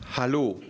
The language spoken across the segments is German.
Hallo.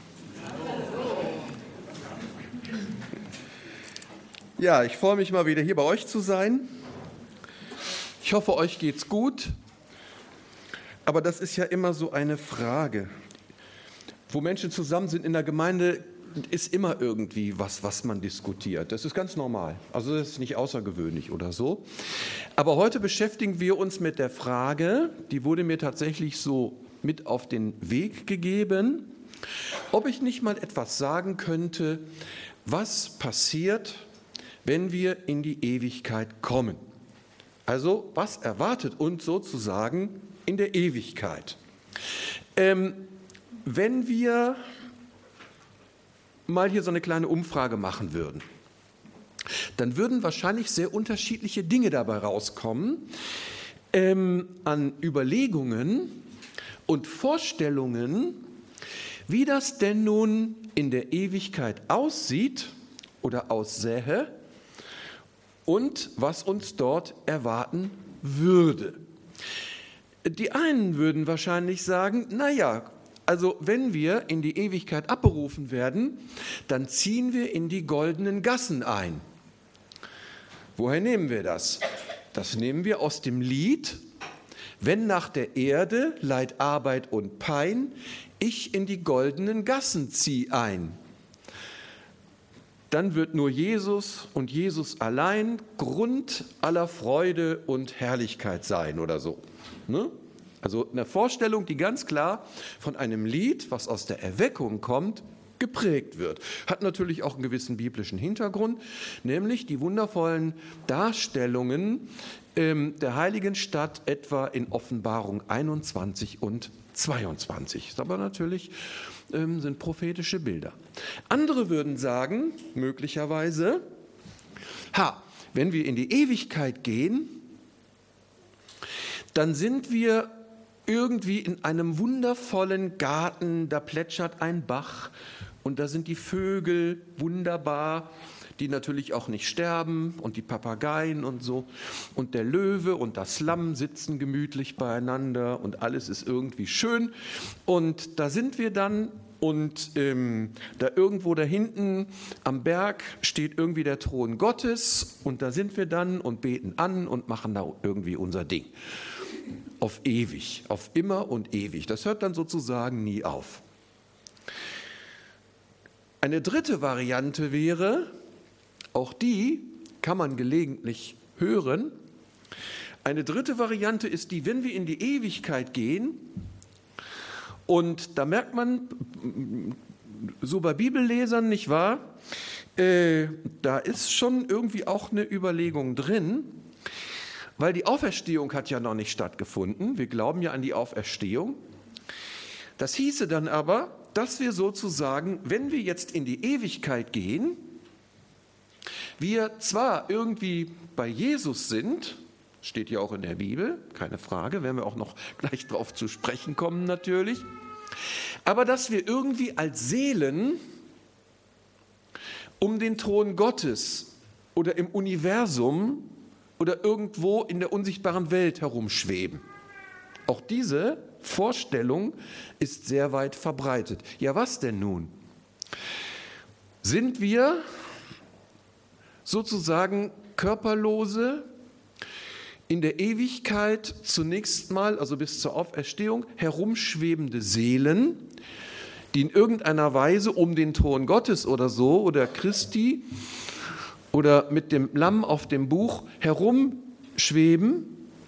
Ja, ich freue mich mal wieder hier bei euch zu sein. Ich hoffe, euch geht's gut. Aber das ist ja immer so eine Frage. Wo Menschen zusammen sind in der Gemeinde, ist immer irgendwie was man diskutiert. Das ist ganz normal. Also das ist nicht außergewöhnlich oder so. Aber heute beschäftigen wir uns mit der Frage, die wurde mir tatsächlich so mit auf den Weg gegeben, ob ich nicht mal etwas sagen könnte, was passiert, wenn wir in die Ewigkeit kommen. Also was erwartet uns sozusagen in der Ewigkeit? Wenn wir mal hier so eine kleine Umfrage machen würden, dann würden wahrscheinlich sehr unterschiedliche Dinge dabei rauskommen, an Überlegungen und Vorstellungen, wie das denn nun in der Ewigkeit aussieht oder aussähe und was uns dort erwarten würde. Die einen würden wahrscheinlich sagen, naja, also wenn wir in die Ewigkeit abberufen werden, dann ziehen wir in die goldenen Gassen ein. Woher nehmen wir das? Das nehmen wir aus dem Lied, wenn nach der Erde Leid, Arbeit und Pein, ich in die goldenen Gassen zieh ein. Dann wird nur Jesus und Jesus allein Grund aller Freude und Herrlichkeit sein oder so. Ne? Also eine Vorstellung, die ganz klar von einem Lied, was aus der Erweckung kommt, geprägt wird. Hat natürlich auch einen gewissen biblischen Hintergrund, nämlich die wundervollen Darstellungen der heiligen Stadt etwa in Offenbarung 21 und 22. Das aber natürlich sind prophetische Bilder. Andere würden sagen, möglicherweise, wenn wir in die Ewigkeit gehen, dann sind wir irgendwie in einem wundervollen Garten, da plätschert ein Bach und da sind die Vögel wunderbar, die natürlich auch nicht sterben und die Papageien und so. Und der Löwe und das Lamm sitzen gemütlich beieinander und alles ist irgendwie schön. Und da sind wir dann und da irgendwo da hinten am Berg steht irgendwie der Thron Gottes und da sind wir dann und beten an und machen da irgendwie unser Ding. Auf ewig, auf immer und ewig. Das hört dann sozusagen nie auf. Eine dritte Variante wäre, auch die kann man gelegentlich hören. Eine dritte Variante ist die, wenn wir in die Ewigkeit gehen, und da merkt man, so bei Bibellesern, nicht wahr, da ist schon irgendwie auch eine Überlegung drin, weil die Auferstehung hat ja noch nicht stattgefunden. Wir glauben ja an die Auferstehung. Das hieße dann aber, dass wir sozusagen, wenn wir jetzt in die Ewigkeit gehen, wir zwar irgendwie bei Jesus sind, steht ja auch in der Bibel, keine Frage, werden wir auch noch gleich drauf zu sprechen kommen natürlich, aber dass wir irgendwie als Seelen um den Thron Gottes oder im Universum oder irgendwo in der unsichtbaren Welt herumschweben. Auch diese Vorstellung ist sehr weit verbreitet. Ja, was denn nun? Sind wir sozusagen körperlose, in der Ewigkeit zunächst mal, also bis zur Auferstehung, herumschwebende Seelen, die in irgendeiner Weise um den Thron Gottes oder so oder Christi oder mit dem Lamm auf dem Buch herumschweben?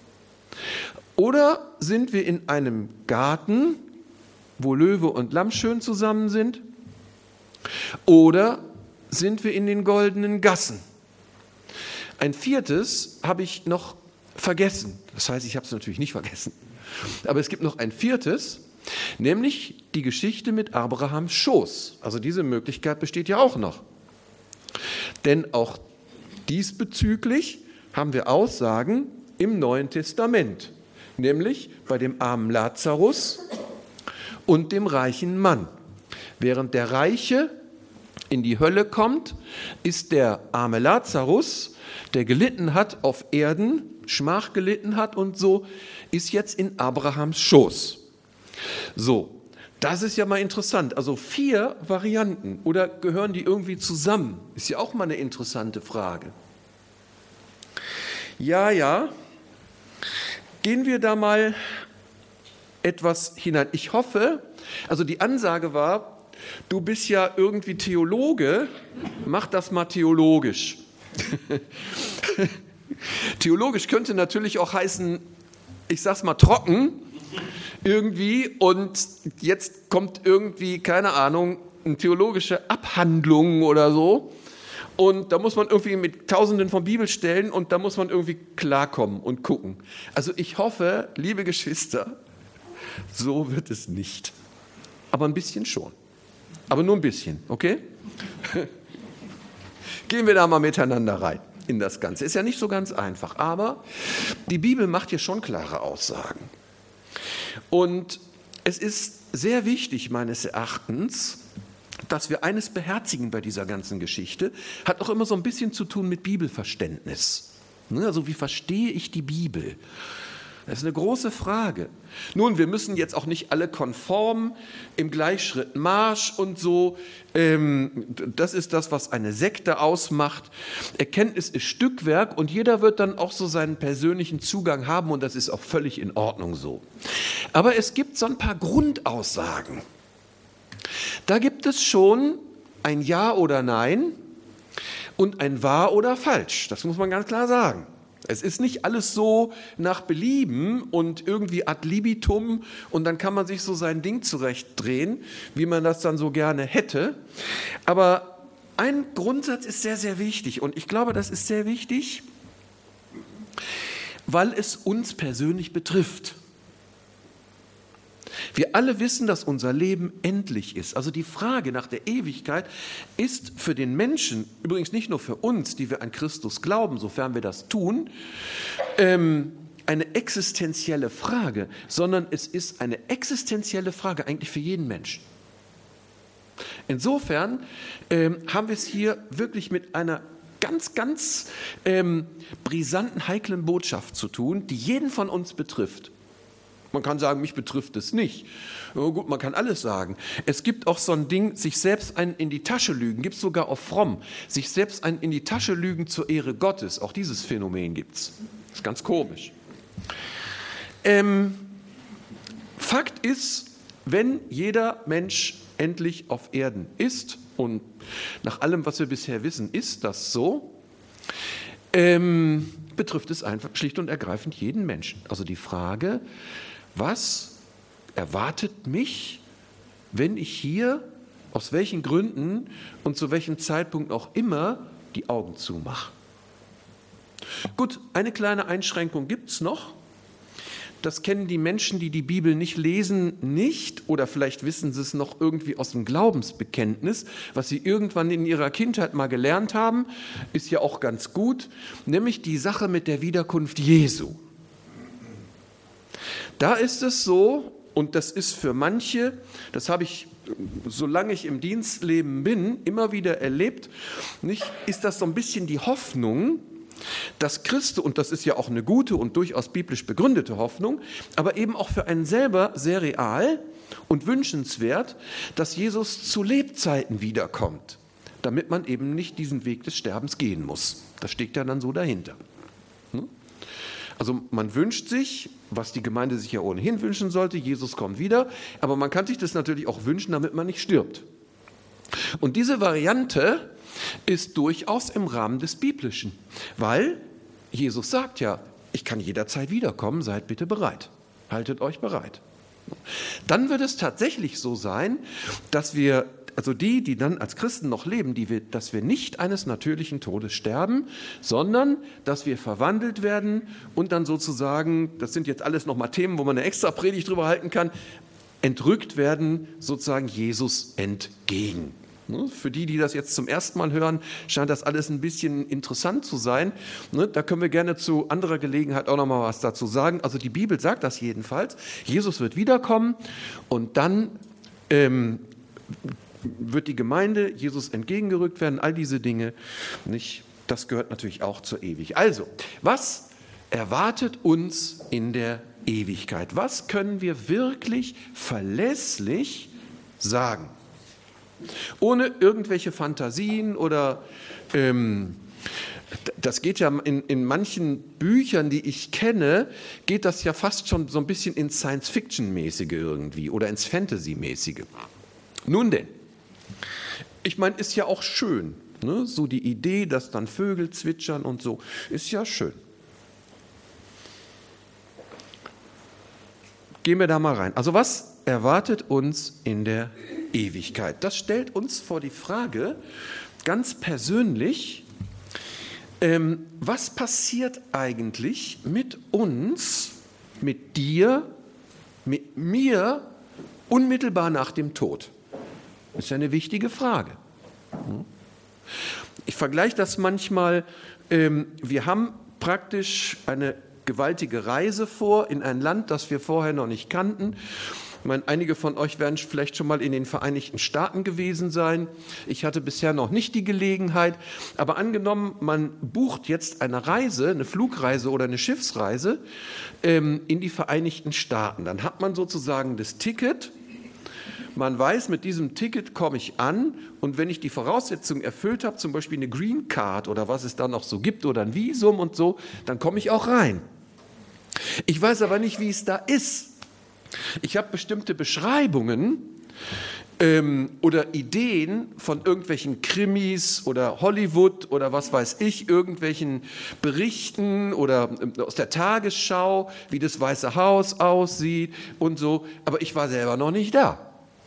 Oder sind wir in einem Garten, wo Löwe und Lamm schön zusammen sind? Oder sind wir in den goldenen Gassen? Ein viertes habe ich noch vergessen. Das heißt, ich habe es natürlich nicht vergessen. Aber es gibt noch ein viertes, nämlich die Geschichte mit Abrahams Schoß. Also diese Möglichkeit besteht ja auch noch. Denn auch diesbezüglich haben wir Aussagen im Neuen Testament, nämlich bei dem armen Lazarus und dem reichen Mann. Während der Reiche in die Hölle kommt, ist der arme Lazarus, der gelitten hat auf Erden, Schmach gelitten hat und so, ist jetzt in Abrahams Schoß. So, Das ist ja mal interessant. Also 4 Varianten. Oder gehören die irgendwie zusammen? Ist ja auch mal eine interessante Frage. Ja. Gehen wir da mal etwas hinein. Ich hoffe, also die Ansage war, du bist ja irgendwie Theologe, mach das mal theologisch. Theologisch könnte natürlich auch heißen, ich sag's mal trocken, irgendwie, und jetzt kommt irgendwie, keine Ahnung, eine theologische Abhandlung oder so, und da muss man irgendwie mit Tausenden von Bibelstellen und da muss man irgendwie klarkommen und gucken. Also ich hoffe, liebe Geschwister, so wird es nicht. Aber ein bisschen schon. Aber nur ein bisschen, okay? Gehen wir da mal miteinander rein in das Ganze. Ist ja nicht so ganz einfach, aber die Bibel macht hier schon klare Aussagen. Und es ist sehr wichtig, meines Erachtens, dass wir eines beherzigen bei dieser ganzen Geschichte. Hat auch immer so ein bisschen zu tun mit Bibelverständnis. Also wie verstehe ich die Bibel? Das ist eine große Frage. Nun, wir müssen jetzt auch nicht alle konform im Gleichschritt Marsch und so. Das ist das, was eine Sekte ausmacht. Erkenntnis ist Stückwerk und jeder wird dann auch so seinen persönlichen Zugang haben und das ist auch völlig in Ordnung so. Aber es gibt so ein paar Grundaussagen. Da gibt es schon ein Ja oder Nein und ein Wahr oder Falsch. Das muss man ganz klar sagen. Es ist nicht alles so nach Belieben und irgendwie ad libitum und dann kann man sich so sein Ding zurechtdrehen, wie man das dann so gerne hätte. Aber ein Grundsatz ist sehr, sehr wichtig und ich glaube, das ist sehr wichtig, weil es uns persönlich betrifft. Wir alle wissen, dass unser Leben endlich ist. Also die Frage nach der Ewigkeit ist für den Menschen, übrigens nicht nur für uns, die wir an Christus glauben, sofern wir das tun, eine existenzielle Frage, sondern es ist eine existenzielle Frage eigentlich für jeden Menschen. Insofern haben wir es hier wirklich mit einer ganz brisanten, heiklen Botschaft zu tun, die jeden von uns betrifft. Man kann sagen, mich betrifft es nicht. Ja, gut, man kann alles sagen. Es gibt auch so ein Ding, sich selbst einen in die Tasche lügen, gibt es sogar auch fromm. Sich selbst einen in die Tasche lügen zur Ehre Gottes, auch dieses Phänomen gibt es. Das ist ganz komisch. Fakt ist, wenn jeder Mensch endlich auf Erden ist, und nach allem, was wir bisher wissen, ist das so, betrifft es einfach schlicht und ergreifend jeden Menschen. Also die Frage, was erwartet mich, wenn ich hier, aus welchen Gründen und zu welchem Zeitpunkt auch immer, die Augen zumache? Gut, eine kleine Einschränkung gibt es noch. Das kennen die Menschen, die die Bibel nicht lesen, nicht, oder vielleicht wissen sie es noch irgendwie aus dem Glaubensbekenntnis, was sie irgendwann in ihrer Kindheit mal gelernt haben, ist ja auch ganz gut, nämlich die Sache mit der Wiederkunft Jesu. Da ist es so, und das ist für manche, das habe ich, solange ich im Dienstleben bin, immer wieder erlebt, nicht, ist das so ein bisschen die Hoffnung, dass Christus, und das ist ja auch eine gute und durchaus biblisch begründete Hoffnung, aber eben auch für einen selber sehr real und wünschenswert, dass Jesus zu Lebzeiten wiederkommt, damit man eben nicht diesen Weg des Sterbens gehen muss. Das steckt ja dann so dahinter. Also man wünscht sich, was die Gemeinde sich ja ohnehin wünschen sollte, Jesus kommt wieder, aber man kann sich das natürlich auch wünschen, damit man nicht stirbt. Und diese Variante ist durchaus im Rahmen des Biblischen, weil Jesus sagt ja, ich kann jederzeit wiederkommen, seid bitte bereit, haltet euch bereit. Dann wird es tatsächlich so sein, dass wir, also die dann als Christen noch leben, dass wir nicht eines natürlichen Todes sterben, sondern dass wir verwandelt werden und dann sozusagen, das sind jetzt alles nochmal Themen, wo man eine extra Predigt drüber halten kann, entrückt werden sozusagen Jesus entgegen. Für die das jetzt zum ersten Mal hören, scheint das alles ein bisschen interessant zu sein. Da können wir gerne zu anderer Gelegenheit auch noch mal was dazu sagen. Also die Bibel sagt das jedenfalls. Jesus wird wiederkommen und dann wird die Gemeinde Jesus entgegengerückt werden. All diese Dinge, nicht? Das gehört natürlich auch zur Ewigkeit. Also, was erwartet uns in der Ewigkeit? Was können wir wirklich verlässlich sagen? Ohne irgendwelche Fantasien oder das geht ja in manchen Büchern, die ich kenne, geht das ja fast schon so ein bisschen ins Science-Fiction-mäßige irgendwie oder ins Fantasy-mäßige. Nun denn, ich meine, ist ja auch schön, ne? So die Idee, dass dann Vögel zwitschern und so, ist ja schön. Gehen wir da mal rein. Also was erwartet uns in der Ewigkeit? Das stellt uns vor die Frage, ganz persönlich, was passiert eigentlich mit uns, mit dir, mit mir unmittelbar nach dem Tod? Das ist ja eine wichtige Frage. Ich vergleiche das manchmal, wir haben praktisch eine gewaltige Reise vor in ein Land, das wir vorher noch nicht kannten. Ich meine, einige von euch werden vielleicht schon mal in den Vereinigten Staaten gewesen sein. Ich hatte bisher noch nicht die Gelegenheit. Aber angenommen, man bucht jetzt eine Reise, eine Flugreise oder eine Schiffsreise in die Vereinigten Staaten. Dann hat man sozusagen das Ticket. Man weiß, mit diesem Ticket komme ich an und wenn ich die Voraussetzungen erfüllt habe, zum Beispiel eine Green Card oder was es da noch so gibt oder ein Visum und so, dann komme ich auch rein. Ich weiß aber nicht, wie es da ist. Ich habe bestimmte Beschreibungen oder Ideen von irgendwelchen Krimis oder Hollywood oder was weiß ich, irgendwelchen Berichten oder aus der Tagesschau, wie das Weiße Haus aussieht und so, aber ich war selber noch nicht da.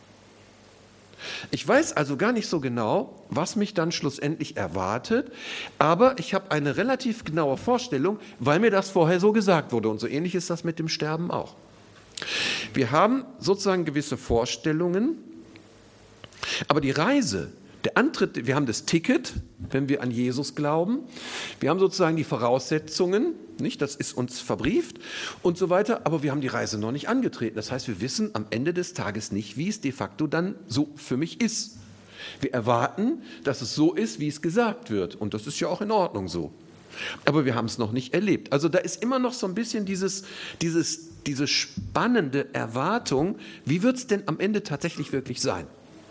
Ich weiß also gar nicht so genau, was mich dann schlussendlich erwartet, aber ich habe eine relativ genaue Vorstellung, weil mir das vorher so gesagt wurde und so ähnlich ist das mit dem Sterben auch. Wir haben sozusagen gewisse Vorstellungen, aber die Reise, der Antritt, wir haben das Ticket, wenn wir an Jesus glauben, wir haben sozusagen die Voraussetzungen, nicht, das ist uns verbrieft und so weiter, aber wir haben die Reise noch nicht angetreten. Das heißt, wir wissen am Ende des Tages nicht, wie es de facto dann so für mich ist. Wir erwarten, dass es so ist, wie es gesagt wird und das ist ja auch in Ordnung so. Aber wir haben es noch nicht erlebt. Also da ist immer noch so ein bisschen diese spannende Erwartung, wie wird es denn am Ende tatsächlich wirklich sein?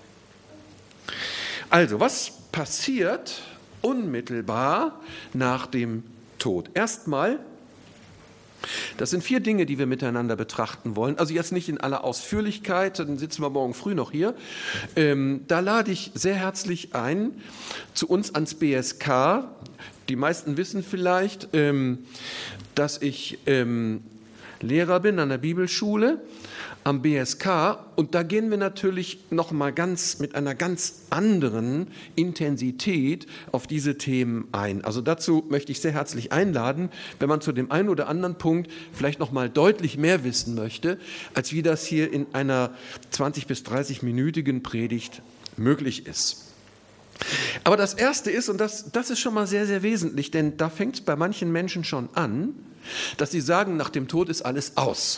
Also, was passiert unmittelbar nach dem Tod? Erstmal, das sind 4 Dinge, die wir miteinander betrachten wollen. Also jetzt nicht in aller Ausführlichkeit, dann sitzen wir morgen früh noch hier. Da lade ich sehr herzlich ein zu uns ans BSK. Die meisten wissen vielleicht, dass ich Lehrer bin an der Bibelschule am BSK und da gehen wir natürlich noch mal mit einer ganz anderen Intensität auf diese Themen ein. Also dazu möchte ich sehr herzlich einladen, wenn man zu dem einen oder anderen Punkt vielleicht noch mal deutlich mehr wissen möchte, als wie das hier in einer 20- bis 30-minütigen Predigt möglich ist. Aber das Erste ist, und das ist schon mal sehr, sehr wesentlich, denn da fängt es bei manchen Menschen schon an, dass sie sagen, nach dem Tod ist alles aus.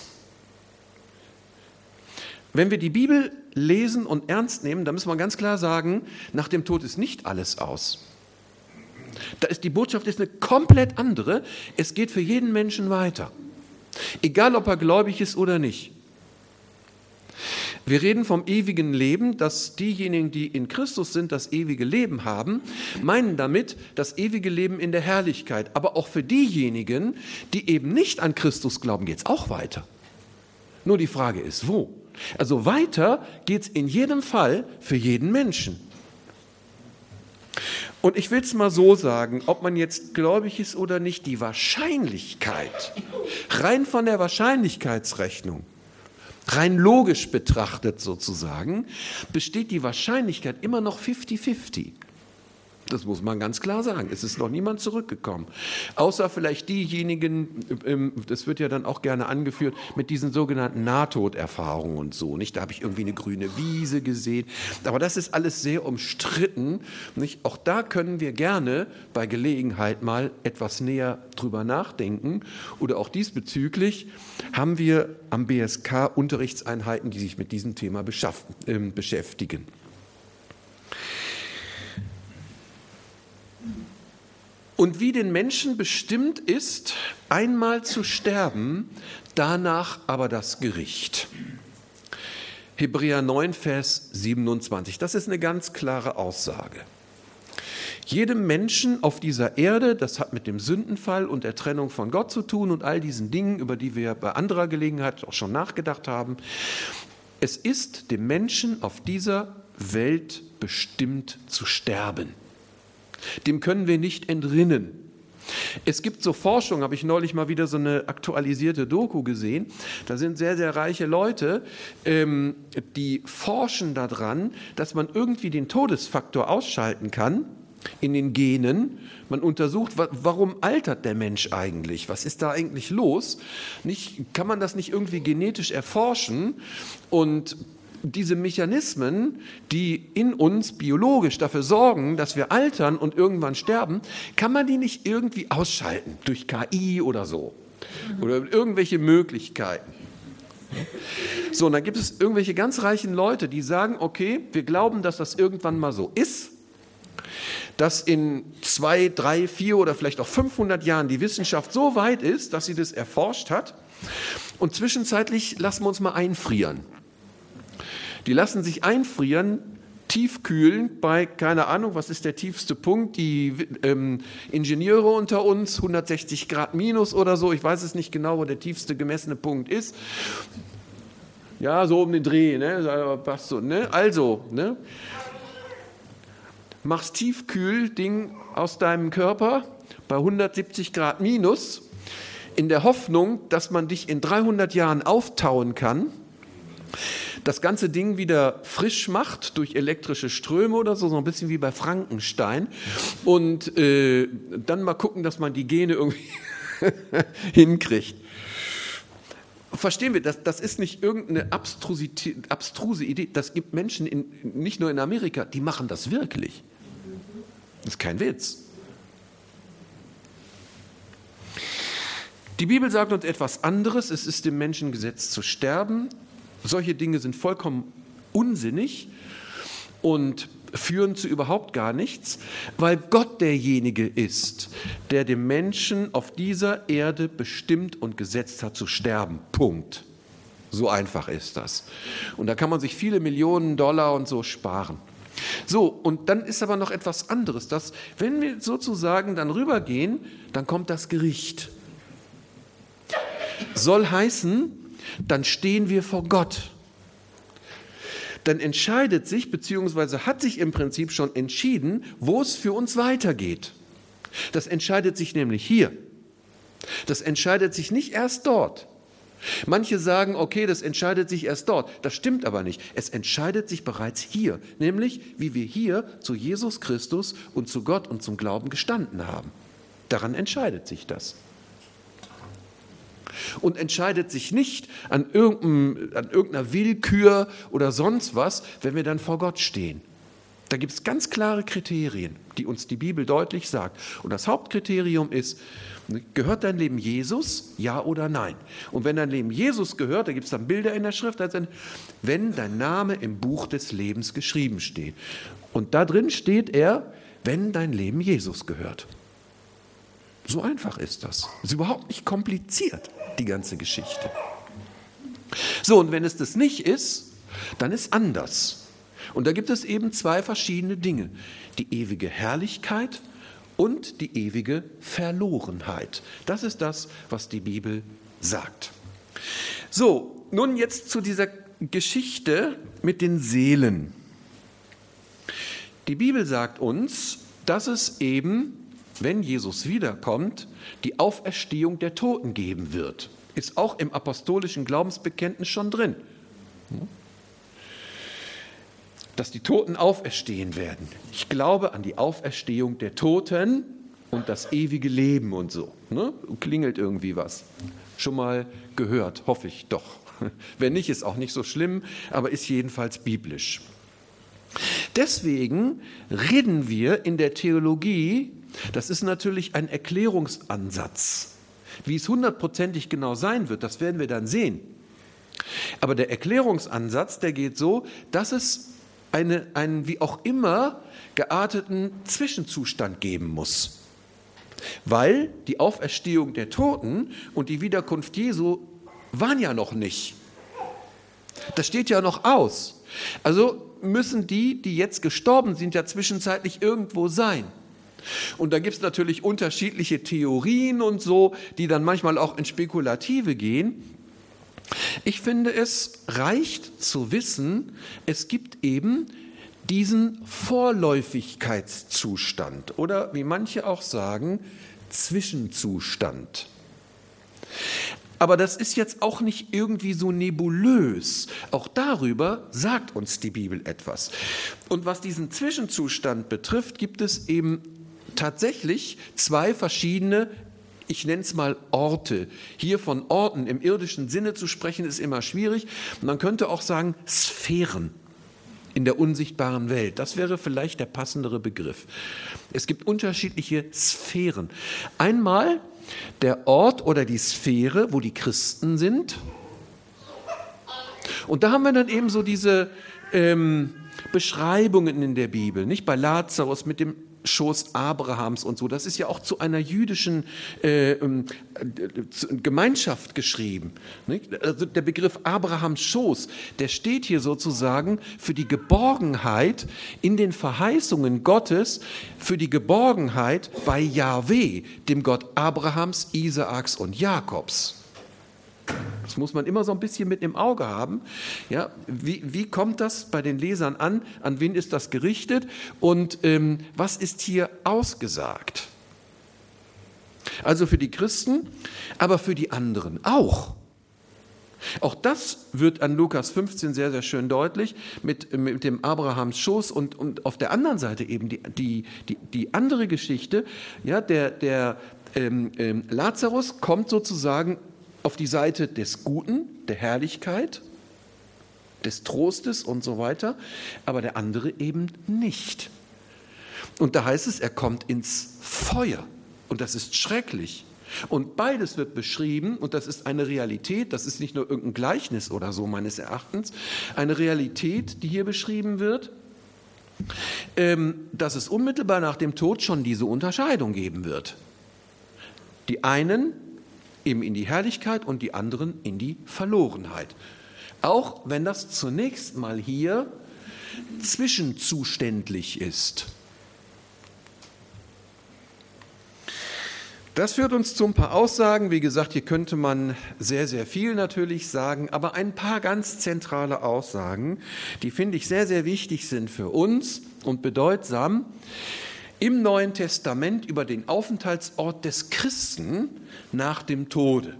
Wenn wir die Bibel lesen und ernst nehmen, dann müssen wir ganz klar sagen, nach dem Tod ist nicht alles aus. Die Botschaft ist eine komplett andere. Es geht für jeden Menschen weiter. Egal, ob er gläubig ist oder nicht. Wir reden vom ewigen Leben, dass diejenigen, die in Christus sind, das ewige Leben haben, meinen damit das ewige Leben in der Herrlichkeit. Aber auch für diejenigen, die eben nicht an Christus glauben, geht es auch weiter. Nur die Frage ist, wo? Also weiter geht es in jedem Fall für jeden Menschen. Und ich will es mal so sagen, ob man jetzt gläubig ist oder nicht, die Wahrscheinlichkeit, rein von der Wahrscheinlichkeitsrechnung, rein logisch betrachtet sozusagen, besteht die Wahrscheinlichkeit immer noch 50-50. Das muss man ganz klar sagen. Es ist noch niemand zurückgekommen. Außer vielleicht diejenigen, das wird ja dann auch gerne angeführt, mit diesen sogenannten Nahtoderfahrungen und so. Nicht? Da habe ich irgendwie eine grüne Wiese gesehen. Aber das ist alles sehr umstritten. Nicht? Auch da können wir gerne bei Gelegenheit mal etwas näher drüber nachdenken. Oder auch diesbezüglich haben wir am BSK Unterrichtseinheiten, die sich mit diesem Thema beschäftigen. Und wie den Menschen bestimmt ist, einmal zu sterben, danach aber das Gericht. Hebräer 9, Vers 27. Das ist eine ganz klare Aussage. Jedem Menschen auf dieser Erde, das hat mit dem Sündenfall und der Trennung von Gott zu tun und all diesen Dingen, über die wir bei anderer Gelegenheit auch schon nachgedacht haben, es ist dem Menschen auf dieser Welt bestimmt zu sterben. Dem können wir nicht entrinnen. Es gibt so Forschung, habe ich neulich mal wieder so eine aktualisierte Doku gesehen, da sind sehr, sehr reiche Leute, die forschen daran, dass man irgendwie den Todesfaktor ausschalten kann in den Genen. Man untersucht, warum altert der Mensch eigentlich? Was ist da eigentlich los? Kann man das nicht irgendwie genetisch erforschen? Und diese Mechanismen, die in uns biologisch dafür sorgen, dass wir altern und irgendwann sterben, kann man die nicht irgendwie ausschalten durch KI oder so? Oder irgendwelche Möglichkeiten? So, und dann gibt es irgendwelche ganz reichen Leute, die sagen, okay, wir glauben, dass das irgendwann mal so ist, dass in 2, 3, 4 oder vielleicht auch 500 Jahren die Wissenschaft so weit ist, dass sie das erforscht hat. Und zwischenzeitlich lassen wir uns mal einfrieren. Die lassen sich einfrieren, tiefkühlen bei, keine Ahnung, was ist der tiefste Punkt, die Ingenieure unter uns, 160 Grad minus oder so, ich weiß es nicht genau, wo der tiefste gemessene Punkt ist. Ja, so um den Dreh, ne? Passt so, ne? Also, ne? Machst Tiefkühl-Ding aus deinem Körper bei 170 Grad minus, in der Hoffnung, dass man dich in 300 Jahren auftauen kann, das ganze Ding wieder frisch macht durch elektrische Ströme oder so ein bisschen wie bei Frankenstein und dann mal gucken, dass man die Gene irgendwie hinkriegt. Verstehen wir, das ist nicht irgendeine abstruse Idee, das gibt Menschen, nicht nur in Amerika, die machen das wirklich. Das ist kein Witz. Die Bibel sagt uns etwas anderes, es ist dem Menschen gesetzt zu sterben. Solche Dinge sind vollkommen unsinnig und führen zu überhaupt gar nichts, weil Gott derjenige ist, der dem Menschen auf dieser Erde bestimmt und gesetzt hat zu sterben. Punkt. So einfach ist das. Und da kann man sich viele Millionen $, und so sparen. So, und dann ist aber noch etwas anderes, dass wenn wir sozusagen dann rübergehen, dann kommt das Gericht. Soll heißen, dann stehen wir vor Gott. Dann entscheidet sich, beziehungsweise hat sich im Prinzip schon entschieden, wo es für uns weitergeht. Das entscheidet sich nämlich hier. Das entscheidet sich nicht erst dort. Manche sagen, okay, das entscheidet sich erst dort. Das stimmt aber nicht. Es entscheidet sich bereits hier, nämlich wie wir hier zu Jesus Christus und zu Gott und zum Glauben gestanden haben. Daran entscheidet sich das. Und entscheidet sich nicht an irgendeiner Willkür oder sonst was, wenn wir dann vor Gott stehen. Da gibt es ganz klare Kriterien, die uns die Bibel deutlich sagt. Und das Hauptkriterium ist, gehört dein Leben Jesus, ja oder nein? Und wenn dein Leben Jesus gehört, da gibt es dann Bilder in der Schrift, also wenn dein Name im Buch des Lebens geschrieben steht. Und da drin steht wenn dein Leben Jesus gehört. So einfach ist das. Das ist überhaupt nicht kompliziert, die ganze Geschichte. So, und wenn es das nicht ist, dann ist anders. Und da gibt es eben zwei verschiedene Dinge. Die ewige Herrlichkeit und die ewige Verlorenheit. Das ist das, was die Bibel sagt. So, nun jetzt zu dieser Geschichte mit den Seelen. Die Bibel sagt uns, dass es eben, wenn Jesus wiederkommt, die Auferstehung der Toten geben wird. Ist auch im apostolischen Glaubensbekenntnis schon drin. Dass die Toten auferstehen werden. Ich glaube an die Auferstehung der Toten und das ewige Leben und so. Ne? Klingelt irgendwie was. Schon mal gehört, hoffe ich doch. Wenn nicht, ist auch nicht so schlimm, aber ist jedenfalls biblisch. Deswegen reden wir in der Theologie, das ist natürlich ein Erklärungsansatz. Wie es 100%ig genau sein wird, das werden wir dann sehen. Aber der Erklärungsansatz, der geht so, dass es einen wie auch immer gearteten Zwischenzustand geben muss. Weil die Auferstehung der Toten und die Wiederkunft Jesu waren ja noch nicht. Das steht ja noch aus. Also müssen die jetzt gestorben sind, ja zwischenzeitlich irgendwo sein. Und da gibt es natürlich unterschiedliche Theorien und so, die dann manchmal auch in Spekulative gehen. Ich finde, es reicht zu wissen, es gibt eben diesen Vorläufigkeitszustand oder wie manche auch sagen, Zwischenzustand. Aber das ist jetzt auch nicht irgendwie so nebulös. Auch darüber sagt uns die Bibel etwas. Und was diesen Zwischenzustand betrifft, gibt es eben tatsächlich zwei verschiedene, ich nenne es mal Orte. Hier von Orten im irdischen Sinne zu sprechen, ist immer schwierig. Man könnte auch sagen Sphären in der unsichtbaren Welt. Das wäre vielleicht der passendere Begriff. Es gibt unterschiedliche Sphären. Einmal der Ort oder die Sphäre, wo die Christen sind. Und da haben wir dann eben so diese Beschreibungen in der Bibel, nicht? Bei Lazarus mit dem Schoß Abrahams und so. Das ist ja auch zu einer jüdischen Gemeinschaft geschrieben. Nicht? Also der Begriff Abrahams Schoß, der steht hier sozusagen für die Geborgenheit in den Verheißungen Gottes, für die Geborgenheit bei Jahwe, dem Gott Abrahams, Isaaks und Jakobs. Das muss man immer so ein bisschen mit im Auge haben. Ja, wie kommt das bei den Lesern an? An wen ist das gerichtet? Und was ist hier ausgesagt? Also für die Christen, aber für die anderen auch. Auch das wird an Lukas 15 sehr, sehr schön deutlich mit dem Abrahams Schoß und auf der anderen Seite eben die andere Geschichte. Ja, der Lazarus kommt sozusagen auf die Seite des Guten, der Herrlichkeit, des Trostes und so weiter, aber der andere eben nicht. Und da heißt es, er kommt ins Feuer und das ist schrecklich. Und beides wird beschrieben und das ist eine Realität, das ist nicht nur irgendein Gleichnis oder so meines Erachtens, eine Realität, die hier beschrieben wird, dass es unmittelbar nach dem Tod schon diese Unterscheidung geben wird. Die einen eben in die Herrlichkeit und die anderen in die Verlorenheit. Auch wenn das zunächst mal hier zwischenzuständlich ist. Das führt uns zu ein paar Aussagen. Wie gesagt, hier könnte man sehr, sehr viel natürlich sagen, aber ein paar ganz zentrale Aussagen, die finde ich sehr, sehr wichtig sind für uns und bedeutsam im Neuen Testament über den Aufenthaltsort des Christen nach dem Tode.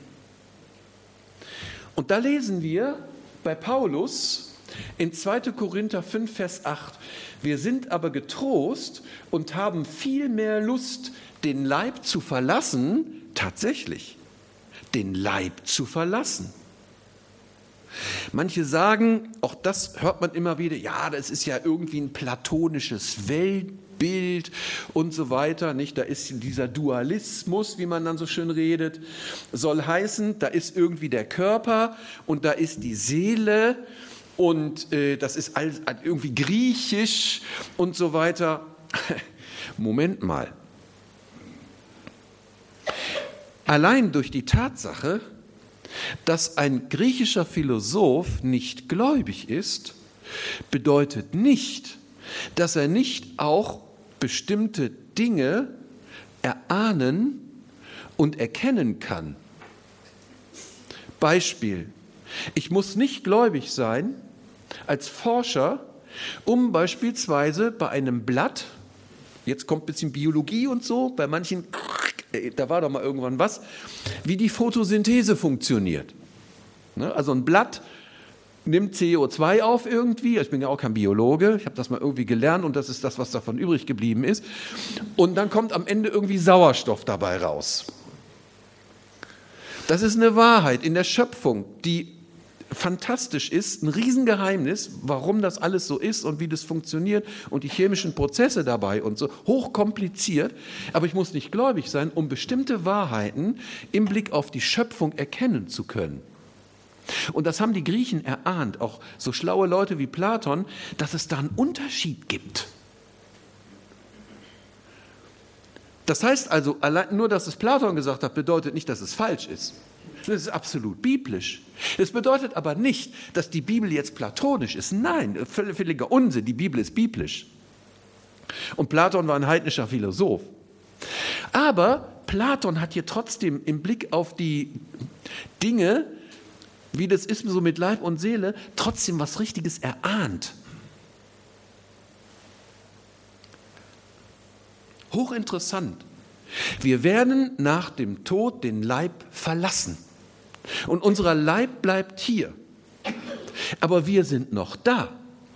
Und da lesen wir bei Paulus in 2. Korinther 5, Vers 8, wir sind aber getrost und haben viel mehr Lust, den Leib zu verlassen, tatsächlich, den Leib zu verlassen. Manche sagen, auch das hört man immer wieder, ja, das ist ja irgendwie ein platonisches Weltbild und so weiter, nicht? Da ist dieser Dualismus, wie man dann so schön redet, soll heißen, da ist irgendwie der Körper und da ist die Seele und das ist alles irgendwie griechisch und so weiter. Moment mal. Allein durch die Tatsache, dass ein griechischer Philosoph nicht gläubig ist, bedeutet nicht, dass er nicht auch bestimmte Dinge erahnen und erkennen kann. Beispiel: Ich muss nicht gläubig sein als Forscher, um beispielsweise bei einem Blatt, jetzt kommt ein bisschen Biologie und so, bei manchen, da war doch mal irgendwann was, wie die Photosynthese funktioniert. Also ein Blatt nimmt CO2 auf irgendwie, ich bin ja auch kein Biologe, ich habe das mal irgendwie gelernt und das ist das, was davon übrig geblieben ist. Und dann kommt am Ende irgendwie Sauerstoff dabei raus. Das ist eine Wahrheit in der Schöpfung, die fantastisch ist, ein Riesengeheimnis, warum das alles so ist und wie das funktioniert und die chemischen Prozesse dabei und so, hochkompliziert. Aber ich muss nicht gläubig sein, um bestimmte Wahrheiten im Blick auf die Schöpfung erkennen zu können. Und das haben die Griechen erahnt, auch so schlaue Leute wie Platon, dass es da einen Unterschied gibt. Das heißt also, allein nur, dass es Platon gesagt hat, bedeutet nicht, dass es falsch ist. Das ist absolut biblisch. Das bedeutet aber nicht, dass die Bibel jetzt platonisch ist. Nein, völliger Unsinn. Die Bibel ist biblisch. Und Platon war ein heidnischer Philosoph. Aber Platon hat hier trotzdem im Blick auf die Dinge, wie das ist so mit Leib und Seele, trotzdem was Richtiges erahnt. Hochinteressant. Wir werden nach dem Tod den Leib verlassen. Und unser Leib bleibt hier. Aber wir sind noch da.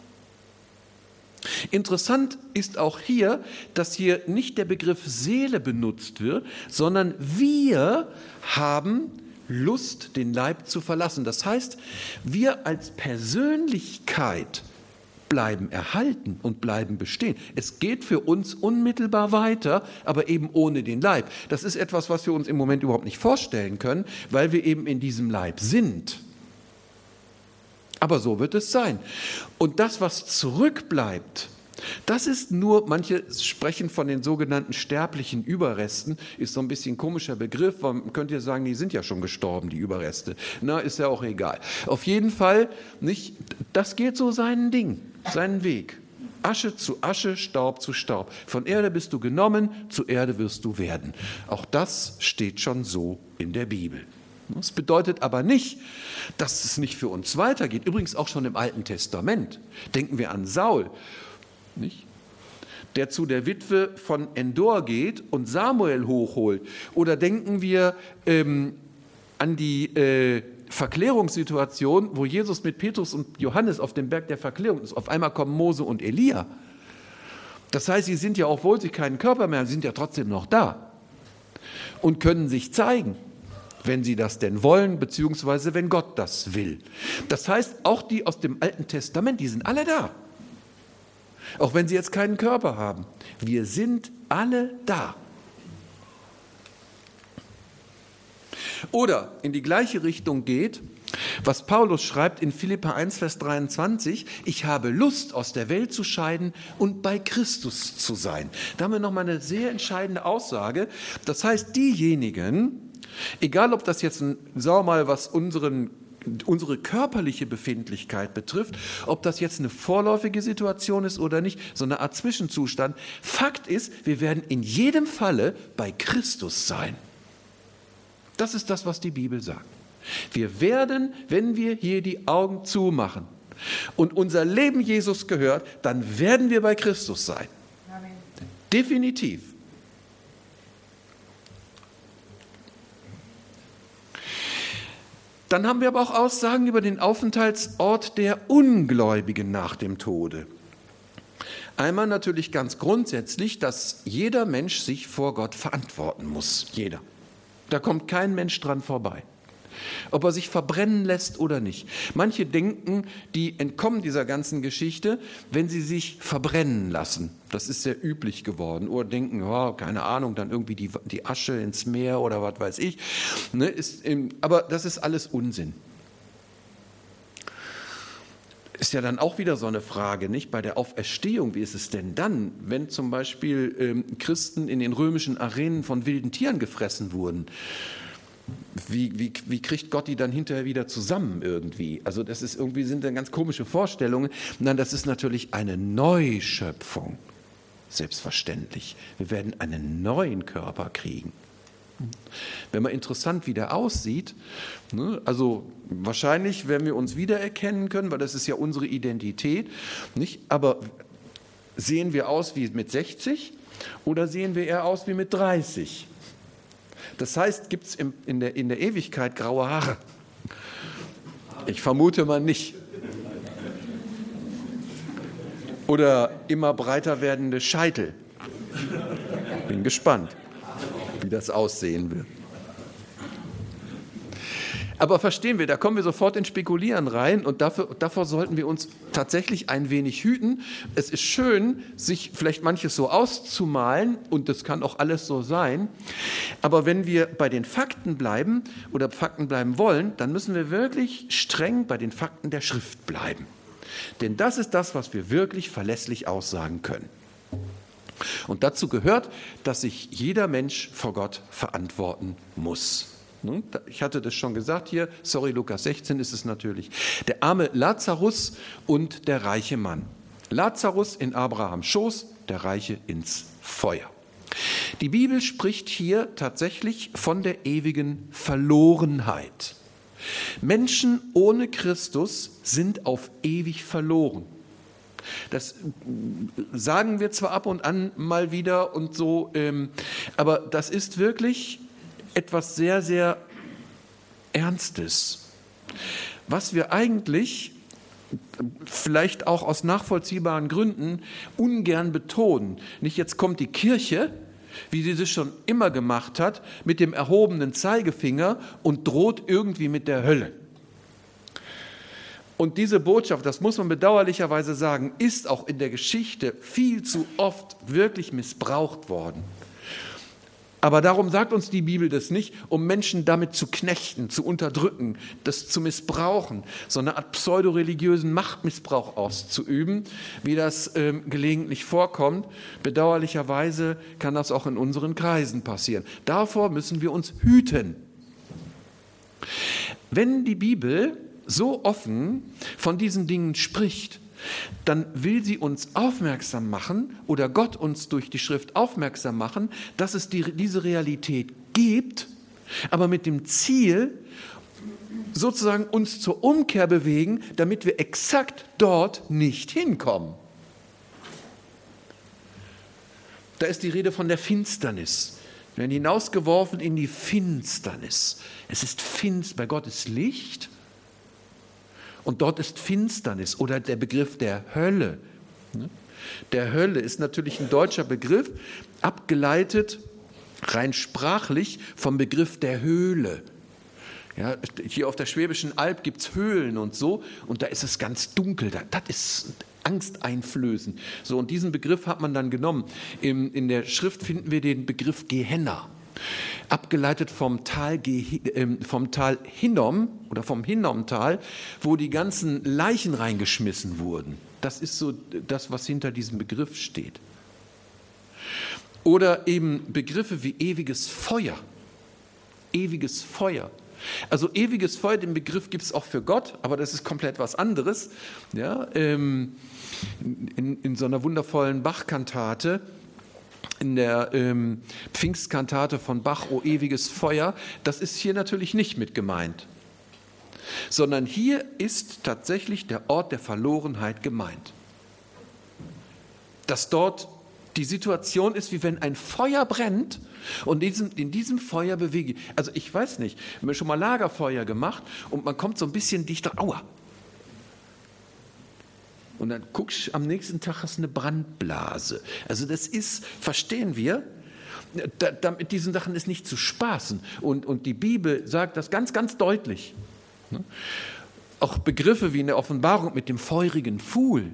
Interessant ist auch hier, dass hier nicht der Begriff Seele benutzt wird, sondern wir haben Lust, den Leib zu verlassen. Das heißt, wir als Persönlichkeit bleiben erhalten und bleiben bestehen. Es geht für uns unmittelbar weiter, aber eben ohne den Leib. Das ist etwas, was wir uns im Moment überhaupt nicht vorstellen können, weil wir eben in diesem Leib sind. Aber so wird es sein. Und das, was zurückbleibt, das ist nur, manche sprechen von den sogenannten sterblichen Überresten, ist so ein bisschen ein komischer Begriff, man könnte ja sagen, die sind ja schon gestorben, die Überreste. Na, ist ja auch egal. Auf jeden Fall, nicht, das geht so seinen Ding, seinen Weg. Asche zu Asche, Staub zu Staub. Von Erde bist du genommen, zu Erde wirst du werden. Auch das steht schon so in der Bibel. Das bedeutet aber nicht, dass es nicht für uns weitergeht. Übrigens auch schon im Alten Testament. Denken wir an Saul, nicht? Der zu der Witwe von Endor geht und Samuel hochholt. Oder denken wir an die Verklärungssituation, wo Jesus mit Petrus und Johannes auf dem Berg der Verklärung ist. Auf einmal kommen Mose und Elia. Das heißt, sie sind ja, obwohl sie keinen Körper mehr haben, sind ja trotzdem noch da und können sich zeigen, wenn sie das denn wollen, beziehungsweise wenn Gott das will. Das heißt, auch die aus dem Alten Testament, die sind alle da. Auch wenn sie jetzt keinen Körper haben. Wir sind alle da. Oder in die gleiche Richtung geht, was Paulus schreibt in Philipper 1, Vers 23, ich habe Lust, aus der Welt zu scheiden und bei Christus zu sein. Da haben wir nochmal eine sehr entscheidende Aussage. Das heißt, diejenigen, egal ob das jetzt, sagen wir mal, was unsere körperliche Befindlichkeit betrifft, ob das jetzt eine vorläufige Situation ist oder nicht, so eine Art Zwischenzustand. Fakt ist, wir werden in jedem Falle bei Christus sein. Das ist das, was die Bibel sagt. Wir werden, wenn wir hier die Augen zumachen und unser Leben Jesus gehört, dann werden wir bei Christus sein. Amen. Definitiv. Dann haben wir aber auch Aussagen über den Aufenthaltsort der Ungläubigen nach dem Tode. Einmal natürlich ganz grundsätzlich, dass jeder Mensch sich vor Gott verantworten muss. Jeder. Da kommt kein Mensch dran vorbei. Ob er sich verbrennen lässt oder nicht. Manche denken, die entkommen dieser ganzen Geschichte, wenn sie sich verbrennen lassen. Das ist sehr üblich geworden. Oder denken, oh, keine Ahnung, dann irgendwie die Asche ins Meer oder was weiß ich. Ne, aber das ist alles Unsinn. Ist ja dann auch wieder so eine Frage, nicht? Bei der Auferstehung, wie ist es denn dann, wenn zum Beispiel Christen in den römischen Arenen von wilden Tieren gefressen wurden? Wie kriegt Gott die dann hinterher wieder zusammen irgendwie? Also das ist irgendwie, sind dann ganz komische Vorstellungen. Nein, das ist natürlich eine Neuschöpfung. Selbstverständlich. Wir werden einen neuen Körper kriegen. Wenn man interessant, wie der aussieht, ne, also wahrscheinlich werden wir uns wiedererkennen können, weil das ist ja unsere Identität, nicht? Aber sehen wir aus wie mit 60 oder sehen wir eher aus wie mit 30? Das heißt, gibt es in der Ewigkeit graue Haare? Ich vermute mal nicht. Oder immer breiter werdende Scheitel. Bin gespannt, wie das aussehen wird. Aber verstehen wir, da kommen wir sofort ins Spekulieren rein und davor sollten wir uns tatsächlich ein wenig hüten. Es ist schön, sich vielleicht manches so auszumalen und das kann auch alles so sein. Aber wenn wir bei den Fakten bleiben oder Fakten bleiben wollen, dann müssen wir wirklich streng bei den Fakten der Schrift bleiben. Denn das ist das, was wir wirklich verlässlich aussagen können. Und dazu gehört, dass sich jeder Mensch vor Gott verantworten muss. Ich hatte das schon gesagt hier, sorry, Lukas 16 ist es natürlich. Der arme Lazarus und der reiche Mann. Lazarus in Abrahams Schoß, der Reiche ins Feuer. Die Bibel spricht hier tatsächlich von der ewigen Verlorenheit. Menschen ohne Christus sind auf ewig verloren. Das sagen wir zwar ab und an mal wieder und so, aber das ist wirklich etwas sehr, sehr Ernstes, was wir eigentlich vielleicht auch aus nachvollziehbaren Gründen ungern betonen. Nicht jetzt kommt die Kirche, wie sie das schon immer gemacht hat, mit dem erhobenen Zeigefinger und droht irgendwie mit der Hölle. Und diese Botschaft, das muss man bedauerlicherweise sagen, ist auch in der Geschichte viel zu oft wirklich missbraucht worden. Aber darum sagt uns die Bibel das nicht, um Menschen damit zu knechten, zu unterdrücken, das zu missbrauchen, sondern eine Art pseudoreligiösen Machtmissbrauch auszuüben, wie das gelegentlich vorkommt. Bedauerlicherweise kann das auch in unseren Kreisen passieren. Davor müssen wir uns hüten. Wenn die Bibel so offen von diesen Dingen spricht, dann will sie uns aufmerksam machen oder Gott uns durch die Schrift aufmerksam machen, dass es diese Realität gibt, aber mit dem Ziel, sozusagen uns zur Umkehr bewegen, damit wir exakt dort nicht hinkommen. Da ist die Rede von der Finsternis. Wir werden hinausgeworfen in die Finsternis. Es ist finster, bei Gott ist Licht. Und dort ist Finsternis oder der Begriff der Hölle. Der Hölle ist natürlich ein deutscher Begriff, abgeleitet rein sprachlich vom Begriff der Höhle. Ja, hier auf der Schwäbischen Alb gibt es Höhlen und so, und da ist es ganz dunkel, das ist angsteinflößend. So, und diesen Begriff hat man dann genommen. In der Schrift finden wir den Begriff Gehenna. Abgeleitet vom Tal Hinnom oder vom Hinnomtal, wo die ganzen Leichen reingeschmissen wurden. Das ist so das, was hinter diesem Begriff steht. Oder eben Begriffe wie ewiges Feuer. Ewiges Feuer. Also ewiges Feuer, den Begriff gibt es auch für Gott, aber das ist komplett was anderes. Ja, in so einer wundervollen Bach-Kantate, in der Pfingstkantate von Bach, O ewiges Feuer, das ist hier natürlich nicht mit gemeint, sondern hier ist tatsächlich der Ort der Verlorenheit gemeint. Dass dort die Situation ist, wie wenn ein Feuer brennt und in diesem Feuer bewege. Also ich weiß nicht, wir haben schon mal Lagerfeuer gemacht und man kommt so ein bisschen dichter, aua. Und dann guckst du, am nächsten Tag hast du eine Brandblase. Also das ist, verstehen wir, mit diesen Sachen ist nicht zu spaßen. Und die Bibel sagt das ganz, ganz deutlich. Auch Begriffe wie in der Offenbarung mit dem feurigen Pfuhl.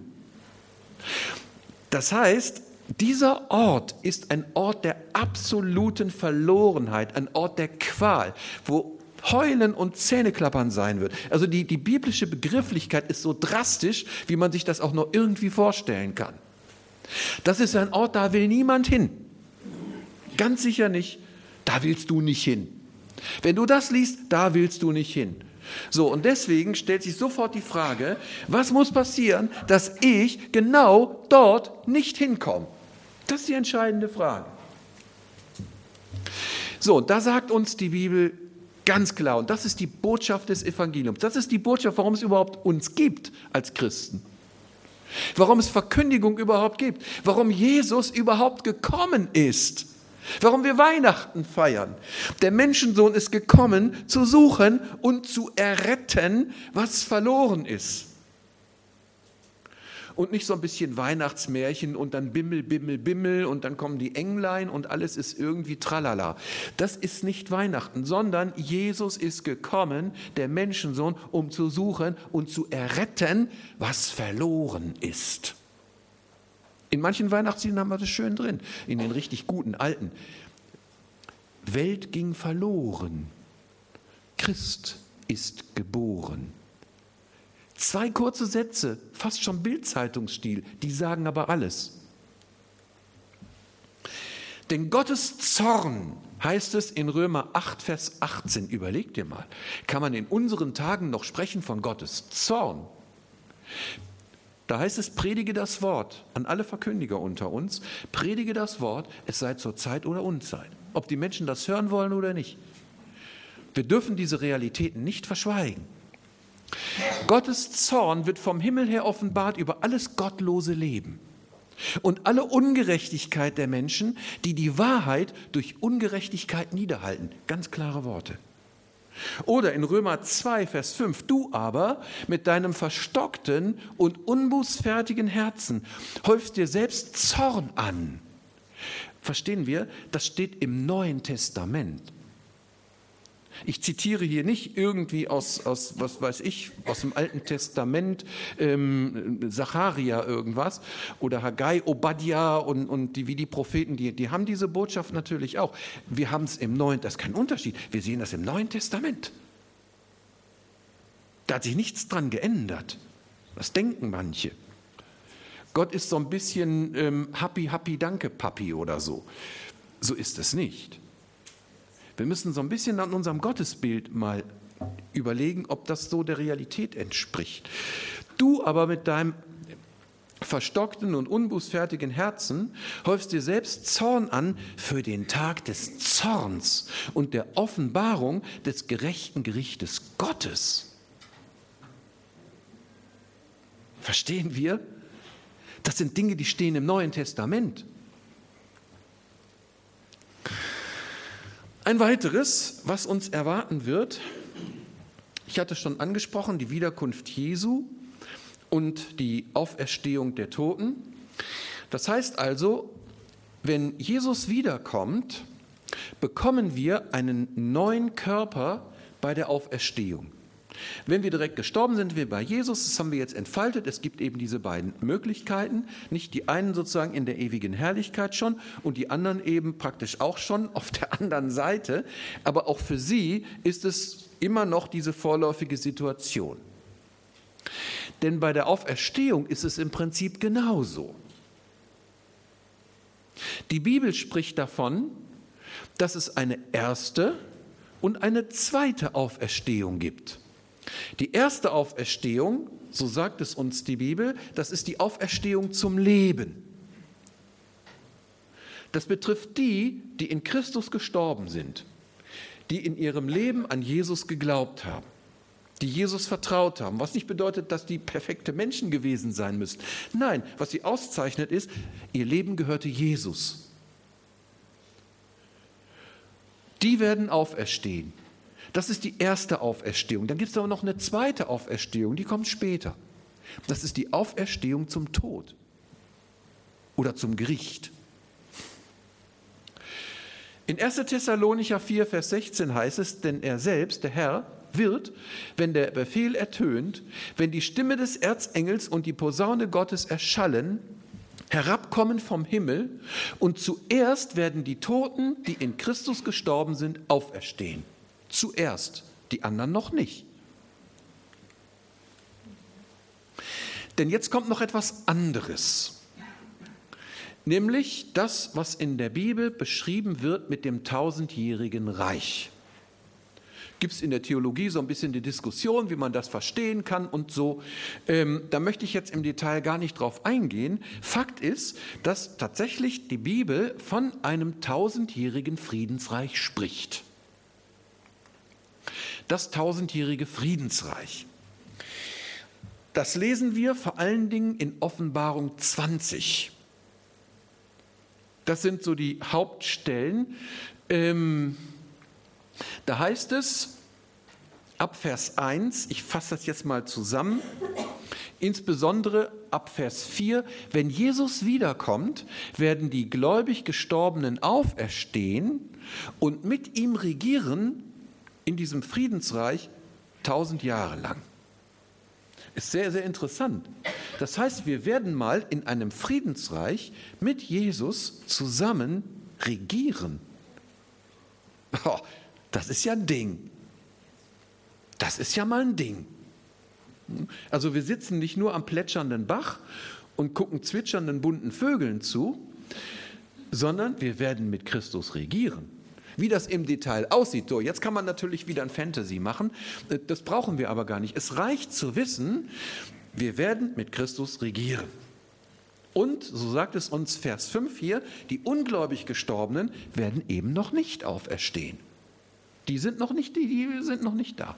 Das heißt, dieser Ort ist ein Ort der absoluten Verlorenheit, ein Ort der Qual, wo Heulen und Zähneklappern sein wird. Also die biblische Begrifflichkeit ist so drastisch, wie man sich das auch nur irgendwie vorstellen kann. Das ist ein Ort, da will niemand hin. Ganz sicher nicht, da willst du nicht hin. Wenn du das liest, da willst du nicht hin. So, und deswegen stellt sich sofort die Frage, was muss passieren, dass ich genau dort nicht hinkomme? Das ist die entscheidende Frage. So, und da sagt uns die Bibel ganz klar, und das ist die Botschaft des Evangeliums, das ist die Botschaft, warum es überhaupt uns gibt als Christen. Warum es Verkündigung überhaupt gibt, warum Jesus überhaupt gekommen ist, warum wir Weihnachten feiern. Der Menschensohn ist gekommen, zu suchen und zu erretten, was verloren ist. Und nicht so ein bisschen Weihnachtsmärchen und dann Bimmel, Bimmel, Bimmel und dann kommen die Englein und alles ist irgendwie tralala. Das ist nicht Weihnachten, sondern Jesus ist gekommen, der Menschensohn, um zu suchen und zu erretten, was verloren ist. In manchen Weihnachtsliedern haben wir das schön drin, in den richtig guten, alten. Welt ging verloren, Christ ist geboren. 2 kurze Sätze, fast schon Bild-Zeitungsstil, die sagen aber alles. Denn Gottes Zorn, heißt es in Römer 8, Vers 18, überleg dir mal, kann man in unseren Tagen noch sprechen von Gottes Zorn? Da heißt es, predige das Wort an alle Verkündiger unter uns, predige das Wort, es sei zur Zeit oder Unzeit. Ob die Menschen das hören wollen oder nicht. Wir dürfen diese Realitäten nicht verschweigen. Gottes Zorn wird vom Himmel her offenbart über alles gottlose Leben und alle Ungerechtigkeit der Menschen, die die Wahrheit durch Ungerechtigkeit niederhalten. Ganz klare Worte. Oder in Römer 2, Vers 5, du aber mit deinem verstockten und unbußfertigen Herzen häufst dir selbst Zorn an. Verstehen wir, das steht im Neuen Testament. Ich zitiere hier nicht irgendwie aus was weiß ich, aus dem Alten Testament, Zacharia irgendwas oder Haggai, Obadja und wie die Propheten, die haben diese Botschaft natürlich auch. Wir haben es im Neuen, das ist kein Unterschied, wir sehen das im Neuen Testament. Da hat sich nichts dran geändert. Das denken manche. Gott ist so ein bisschen happy, danke, Papi oder so. So ist es nicht. Wir müssen so ein bisschen an unserem Gottesbild mal überlegen, ob das so der Realität entspricht. Du aber mit deinem verstockten und unbußfertigen Herzen häufst dir selbst Zorn an für den Tag des Zorns und der Offenbarung des gerechten Gerichtes Gottes. Verstehen wir? Das sind Dinge, die stehen im Neuen Testament. Ein weiteres, was uns erwarten wird, ich hatte es schon angesprochen, die Wiederkunft Jesu und die Auferstehung der Toten. Das heißt also, wenn Jesus wiederkommt, bekommen wir einen neuen Körper bei der Auferstehung. Wenn wir direkt gestorben sind, wir bei Jesus, das haben wir jetzt entfaltet, es gibt eben diese beiden Möglichkeiten, nicht die einen sozusagen in der ewigen Herrlichkeit schon und die anderen eben praktisch auch schon auf der anderen Seite, aber auch für sie ist es immer noch diese vorläufige Situation. Denn bei der Auferstehung ist es im Prinzip genauso. Die Bibel spricht davon, dass es eine erste und eine zweite Auferstehung gibt. Die erste Auferstehung, so sagt es uns die Bibel, das ist die Auferstehung zum Leben. Das betrifft die, die in Christus gestorben sind, die in ihrem Leben an Jesus geglaubt haben, die Jesus vertraut haben, was nicht bedeutet, dass die perfekte Menschen gewesen sein müssen. Nein, was sie auszeichnet ist, ihr Leben gehörte Jesus. Die werden auferstehen. Das ist die erste Auferstehung. Dann gibt es aber noch eine zweite Auferstehung, die kommt später. Das ist die Auferstehung zum Tod oder zum Gericht. In 1. Thessalonicher 4, Vers 16 heißt es, denn er selbst, der Herr, wird, wenn der Befehl ertönt, wenn die Stimme des Erzengels und die Posaune Gottes erschallen, herabkommen vom Himmel und zuerst werden die Toten, die in Christus gestorben sind, auferstehen. Zuerst, die anderen noch nicht. Denn jetzt kommt noch etwas anderes, nämlich das, was in der Bibel beschrieben wird mit dem 1000-jährigen Reich. Gibt es in der Theologie so ein bisschen die Diskussion, wie man das verstehen kann und so. Da möchte ich jetzt im Detail gar nicht drauf eingehen. Fakt ist, dass tatsächlich die Bibel von einem 1000-jährigen Friedensreich spricht. Das 1000-jährige Friedensreich. Das lesen wir vor allen Dingen in Offenbarung 20. Das sind so die Hauptstellen. Da heißt es, ab Vers 1, ich fasse das jetzt mal zusammen, insbesondere ab Vers 4, wenn Jesus wiederkommt, werden die gläubig Gestorbenen auferstehen und mit ihm regieren in diesem Friedensreich 1000 Jahre lang. Ist sehr, sehr interessant. Das heißt, wir werden mal in einem Friedensreich mit Jesus zusammen regieren. Oh, das ist ja ein Ding. Das ist ja mal ein Ding. Also wir sitzen nicht nur am plätschernden Bach und gucken zwitschernden bunten Vögeln zu, sondern wir werden mit Christus regieren. Wie das im Detail aussieht, so, jetzt kann man natürlich wieder ein Fantasy machen, das brauchen wir aber gar nicht. Es reicht zu wissen, wir werden mit Christus regieren. Und, so sagt es uns Vers 5 hier, die ungläubig Gestorbenen werden eben noch nicht auferstehen. Die sind noch nicht da.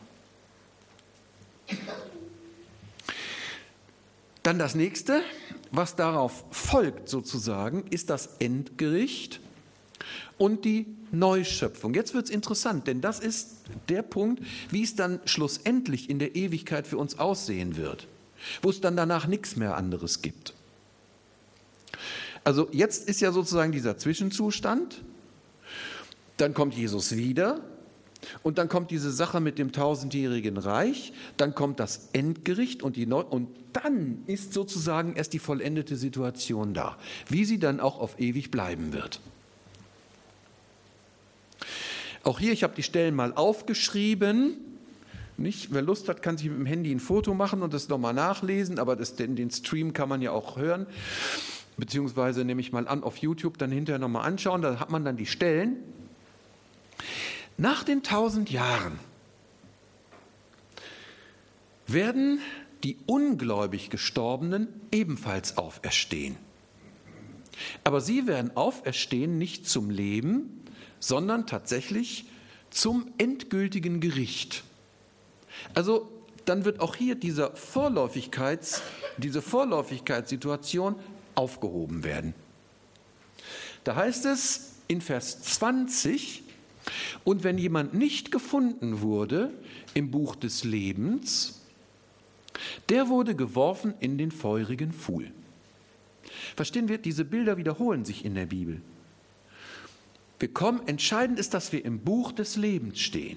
Dann das nächste, was darauf folgt sozusagen, ist das Endgericht und die Neuschöpfung. Jetzt wird es interessant, denn das ist der Punkt, wie es dann schlussendlich in der Ewigkeit für uns aussehen wird, wo es dann danach nichts mehr anderes gibt. Also jetzt ist ja sozusagen dieser Zwischenzustand, dann kommt Jesus wieder und dann kommt diese Sache mit dem 1000-jährigen Reich, dann kommt das Endgericht und dann ist sozusagen erst die vollendete Situation da, wie sie dann auch auf ewig bleiben wird. Auch hier, ich habe die Stellen mal aufgeschrieben. Nicht? Wer Lust hat, kann sich mit dem Handy ein Foto machen und das nochmal nachlesen, aber den Stream kann man ja auch hören, beziehungsweise nehme ich mal an auf YouTube, dann hinterher nochmal anschauen, da hat man dann die Stellen. Nach den 1000 Jahren werden die ungläubig Gestorbenen ebenfalls auferstehen. Aber sie werden auferstehen nicht zum Leben, sondern tatsächlich zum endgültigen Gericht. Also dann wird auch hier diese Vorläufigkeitssituation aufgehoben werden. Da heißt es in Vers 20, und wenn jemand nicht gefunden wurde im Buch des Lebens, der wurde geworfen in den feurigen Pfuhl. Verstehen wir, diese Bilder wiederholen sich in der Bibel. Entscheidend ist, dass wir im Buch des Lebens stehen.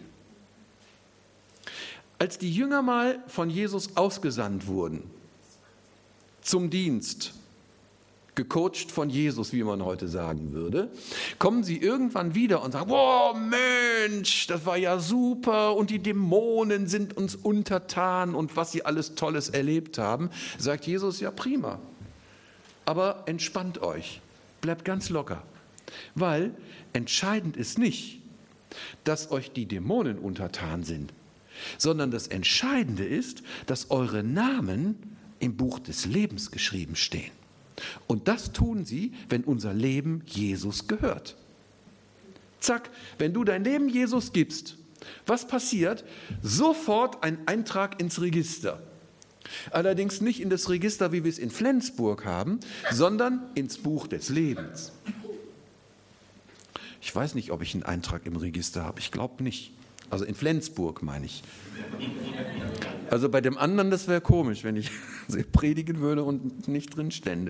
Als die Jünger mal von Jesus ausgesandt wurden zum Dienst, gecoacht von Jesus, wie man heute sagen würde, kommen sie irgendwann wieder und sagen, wow, Mensch, das war ja super und die Dämonen sind uns untertan und was sie alles Tolles erlebt haben, sagt Jesus, ja prima, aber entspannt euch, bleibt ganz locker. Weil entscheidend ist nicht, dass euch die Dämonen untertan sind, sondern das Entscheidende ist, dass eure Namen im Buch des Lebens geschrieben stehen. Und das tun sie, wenn unser Leben Jesus gehört. Zack, wenn du dein Leben Jesus gibst, was passiert? Sofort ein Eintrag ins Register. Allerdings nicht in das Register, wie wir es in Flensburg haben, sondern ins Buch des Lebens. Ich weiß nicht, ob ich einen Eintrag im Register habe. Ich glaube nicht. Also in Flensburg meine ich. Also bei dem anderen, das wäre komisch, wenn ich predigen würde und nicht drin stände.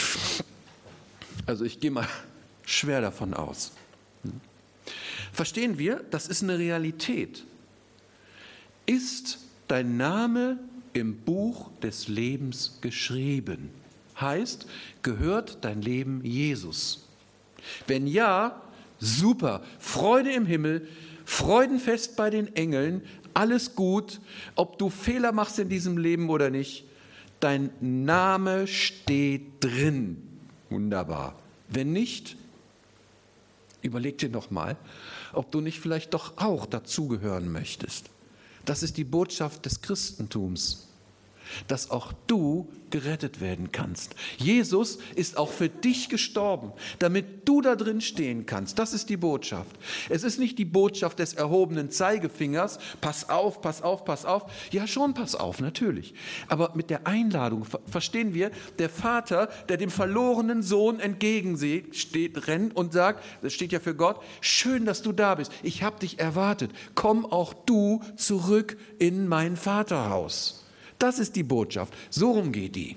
Also ich gehe mal schwer davon aus. Verstehen wir, das ist eine Realität. Ist dein Name im Buch des Lebens geschrieben? Heißt, gehört dein Leben Jesus? Wenn ja, super, Freude im Himmel, Freudenfest bei den Engeln, alles gut, ob du Fehler machst in diesem Leben oder nicht, dein Name steht drin. Wunderbar. Wenn nicht, überleg dir noch mal, ob du nicht vielleicht doch auch dazugehören möchtest. Das ist die Botschaft des Christentums, dass auch du gerettet werden kannst. Jesus ist auch für dich gestorben, damit du da drin stehen kannst. Das ist die Botschaft. Es ist nicht die Botschaft des erhobenen Zeigefingers, pass auf, pass auf, pass auf. Ja schon, pass auf, natürlich. Aber mit der Einladung, verstehen wir, der Vater, der dem verlorenen Sohn rennt und sagt, das steht ja für Gott, schön, dass du da bist, ich habe dich erwartet, komm auch du zurück in mein Vaterhaus. Das ist die Botschaft. So rum geht die.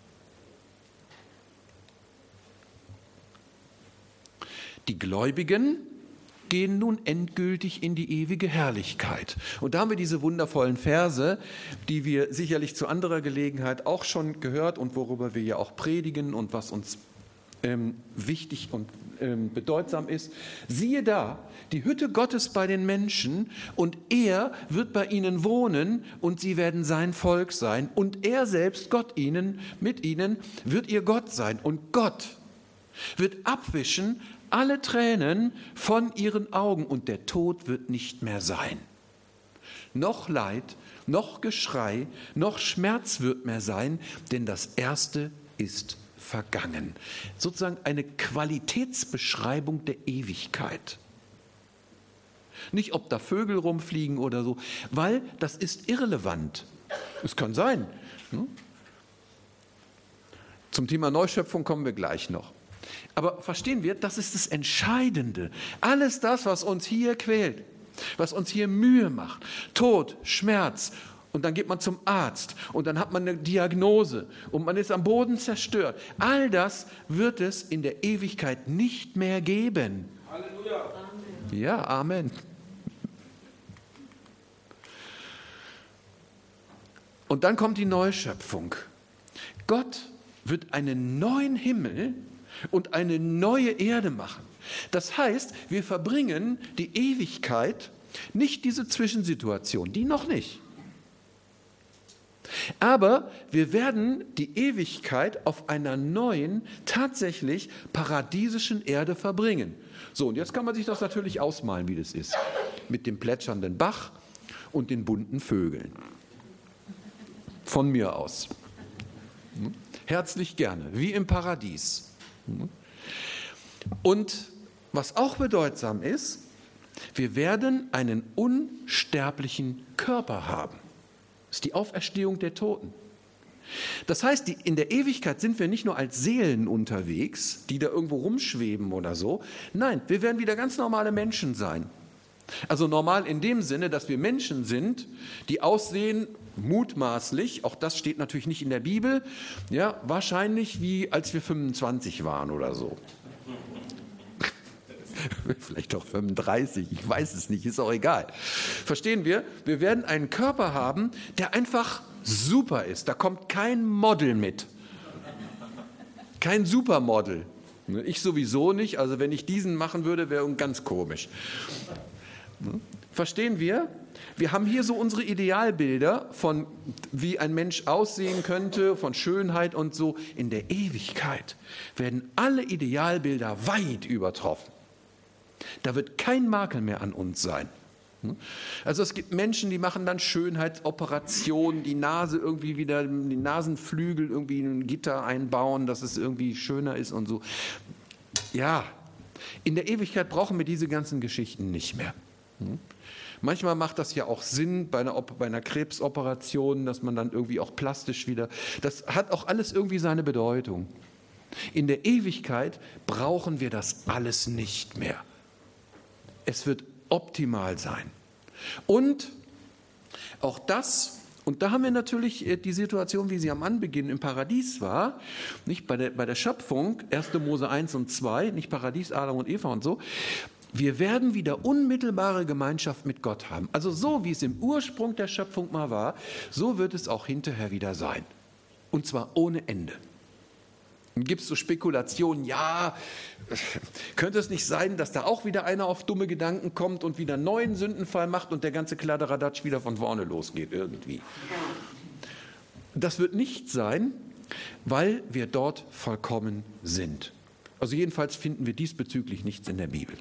Die Gläubigen gehen nun endgültig in die ewige Herrlichkeit. Und da haben wir diese wundervollen Verse, die wir sicherlich zu anderer Gelegenheit auch schon gehört und worüber wir ja auch predigen und was uns wichtig und bedeutsam ist. Siehe da, die Hütte Gottes bei den Menschen und er wird bei ihnen wohnen und sie werden sein Volk sein und er selbst, Gott mit ihnen, wird ihr Gott sein. Und Gott wird abwischen alle Tränen von ihren Augen und der Tod wird nicht mehr sein. Noch Leid, noch Geschrei, noch Schmerz wird mehr sein, denn das Erste ist vergangen. Sozusagen eine Qualitätsbeschreibung der Ewigkeit. Nicht, ob da Vögel rumfliegen oder so, weil das ist irrelevant. Es kann sein. Zum Thema Neuschöpfung kommen wir gleich noch. Aber verstehen wir, das ist das Entscheidende. Alles das, was uns hier quält, was uns hier Mühe macht, Tod, Schmerz, und dann geht man zum Arzt und dann hat man eine Diagnose und man ist am Boden zerstört. All das wird es in der Ewigkeit nicht mehr geben. Halleluja. Amen. Ja, Amen. Und dann kommt die Neuschöpfung. Gott wird einen neuen Himmel und eine neue Erde machen. Das heißt, wir verbringen die Ewigkeit, nicht diese Zwischensituation, die noch nicht. Aber wir werden die Ewigkeit auf einer neuen, tatsächlich paradiesischen Erde verbringen. So, und jetzt kann man sich das natürlich ausmalen, wie das ist. Mit dem plätschernden Bach und den bunten Vögeln. Von mir aus. Herzlich gerne, wie im Paradies. Und was auch bedeutsam ist, wir werden einen unsterblichen Körper haben. Das ist die Auferstehung der Toten. Das heißt, in der Ewigkeit sind wir nicht nur als Seelen unterwegs, die da irgendwo rumschweben oder so. Nein, wir werden wieder ganz normale Menschen sein. Also normal in dem Sinne, dass wir Menschen sind, die aussehen, mutmaßlich, auch das steht natürlich nicht in der Bibel, ja, wahrscheinlich wie als wir 25 waren oder so. Vielleicht auch 35, ich weiß es nicht, ist auch egal. Verstehen wir? Wir werden einen Körper haben, der einfach super ist. Da kommt kein Model mit. Kein Supermodel. Ich sowieso nicht, also wenn ich diesen machen würde, wäre ganz komisch. Verstehen wir? Wir haben hier so unsere Idealbilder von, wie ein Mensch aussehen könnte, von Schönheit und so. In der Ewigkeit werden alle Idealbilder weit übertroffen. Da wird kein Makel mehr an uns sein. Also es gibt Menschen, die machen dann Schönheitsoperationen, die Nase irgendwie wieder, die Nasenflügel irgendwie in ein Gitter einbauen, dass es irgendwie schöner ist und so. Ja, in der Ewigkeit brauchen wir diese ganzen Geschichten nicht mehr. Manchmal macht das ja auch Sinn bei einer Krebsoperation, dass man dann irgendwie auch plastisch wieder, das hat auch alles irgendwie seine Bedeutung. In der Ewigkeit brauchen wir das alles nicht mehr. Es wird optimal sein. Und auch das, und da haben wir natürlich die Situation, wie sie am Anbeginn im Paradies war, nicht bei der Schöpfung, 1. Mose 1 und 2, nicht Paradies, Adam und Eva und so. Wir werden wieder unmittelbare Gemeinschaft mit Gott haben. Also so, wie es im Ursprung der Schöpfung mal war, so wird es auch hinterher wieder sein. Und zwar ohne Ende. Dann gibt es so Spekulationen, ja, könnte es nicht sein, dass da auch wieder einer auf dumme Gedanken kommt und wieder einen neuen Sündenfall macht und der ganze Kladderadatsch wieder von vorne losgeht irgendwie. Das wird nicht sein, weil wir dort vollkommen sind. Also jedenfalls finden wir diesbezüglich nichts in der Bibel.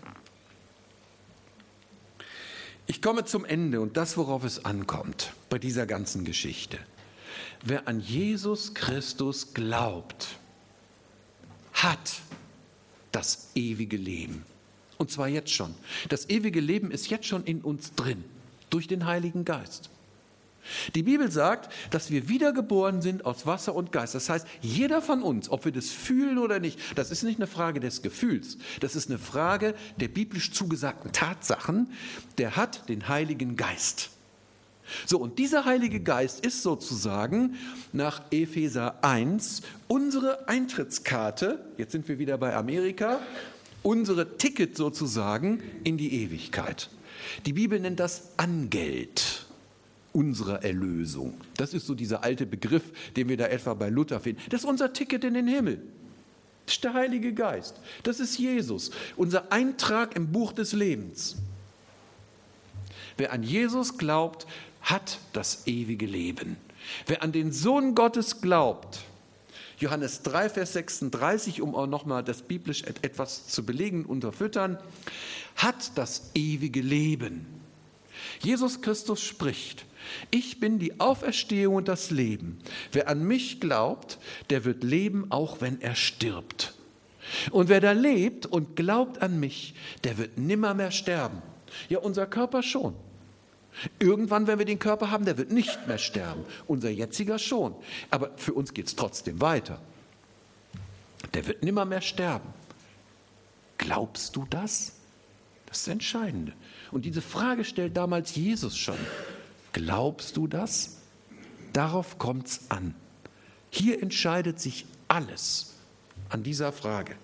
Ich komme zum Ende und das, worauf es ankommt bei dieser ganzen Geschichte. Wer an Jesus Christus glaubt, hat das ewige Leben. Und zwar jetzt schon. Das ewige Leben ist jetzt schon in uns drin, durch den Heiligen Geist. Die Bibel sagt, dass wir wiedergeboren sind aus Wasser und Geist. Das heißt, jeder von uns, ob wir das fühlen oder nicht, das ist nicht eine Frage des Gefühls, das ist eine Frage der biblisch zugesagten Tatsachen, der hat den Heiligen Geist. So, und dieser Heilige Geist ist sozusagen nach Epheser 1 unsere Eintrittskarte, jetzt sind wir wieder bei Amerika, unsere Ticket sozusagen in die Ewigkeit. Die Bibel nennt das Angeld unserer Erlösung. Das ist so dieser alte Begriff, den wir da etwa bei Luther finden. Das ist unser Ticket in den Himmel. Das ist der Heilige Geist. Das ist Jesus, unser Eintrag im Buch des Lebens. Wer an Jesus glaubt, hat das ewige Leben. Wer an den Sohn Gottes glaubt, Johannes 3, Vers 36, um auch nochmal das biblisch etwas zu belegen und unterfüttern, hat das ewige Leben. Jesus Christus spricht: Ich bin die Auferstehung und das Leben. Wer an mich glaubt, der wird leben, auch wenn er stirbt. Und wer da lebt und glaubt an mich, der wird nimmermehr sterben. Ja, unser Körper schon. Irgendwann, wenn wir den Körper haben, der wird nicht mehr sterben. Unser jetziger schon. Aber für uns geht es trotzdem weiter. Der wird nimmermehr sterben. Glaubst du das? Das ist das Entscheidende. Und diese Frage stellt damals Jesus schon. Glaubst du das? Darauf kommt es an. Hier entscheidet sich alles an dieser Frage.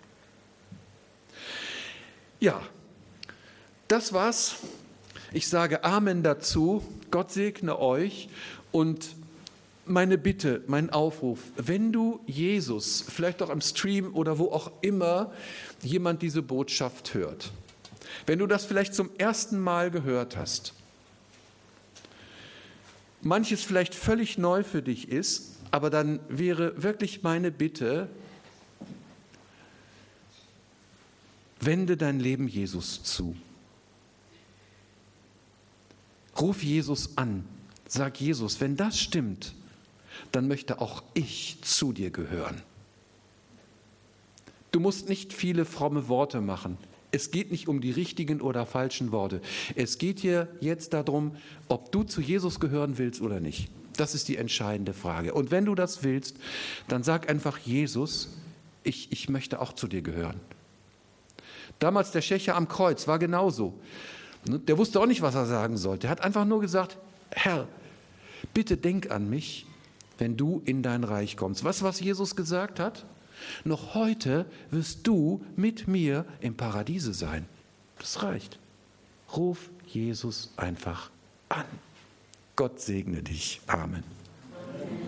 Ja, das war's. Ich sage Amen dazu. Gott segne euch. Und meine Bitte, mein Aufruf, wenn du Jesus, vielleicht auch am Stream oder wo auch immer jemand diese Botschaft hört, wenn du das vielleicht zum ersten Mal gehört hast, manches vielleicht völlig neu für dich ist, aber dann wäre wirklich meine Bitte, wende dein Leben Jesus zu. Ruf Jesus an, sag Jesus, wenn das stimmt, dann möchte auch ich zu dir gehören. Du musst nicht viele fromme Worte machen. Es geht nicht um die richtigen oder falschen Worte. Es geht hier jetzt darum, ob du zu Jesus gehören willst oder nicht. Das ist die entscheidende Frage. Und wenn du das willst, dann sag einfach: Jesus, ich möchte auch zu dir gehören. Damals der Schächer am Kreuz war genauso. Der wusste auch nicht, was er sagen sollte. Er hat einfach nur gesagt: Herr, bitte denk an mich, wenn du in dein Reich kommst. Weißt du, was Jesus gesagt hat? Noch heute wirst du mit mir im Paradiese sein. Das reicht. Ruf Jesus einfach an. Gott segne dich. Amen.